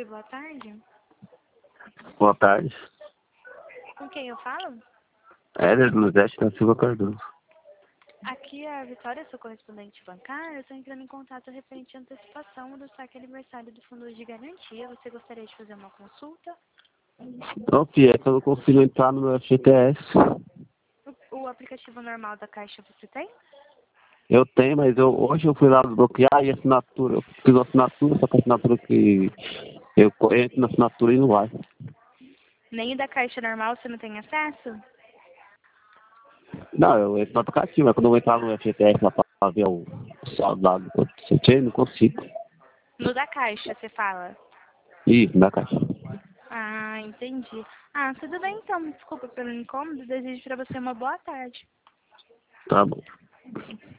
Oi, boa tarde. Boa tarde. Com quem eu falo? Éder Luzete da Silva Cardoso. Aqui é a Vitória, sou correspondente bancária. Eu estou entrando em contato referente à antecipação do saque aniversário do Fundo de Garantia. Você gostaria de fazer uma consulta? Ô, Fia, é que eu não consigo entrar no meu FGTS. O aplicativo normal da Caixa você tem? Eu tenho, mas hoje eu fui lá desbloquear e a assinatura, eu fiz a assinatura, só que a assinatura que eu entro na assinatura e não vai. Nem o da Caixa normal você não tem acesso? Não, eu entro no aplicativo, mas quando eu vou entrar no FGTS lá pra ver o saldo lá do quanto você tem, não consigo. No da Caixa, você fala? Ih, na caixa. Ah, entendi. Ah, tudo bem então. Desculpa pelo incômodo. Desejo para você uma boa tarde. Tá bom.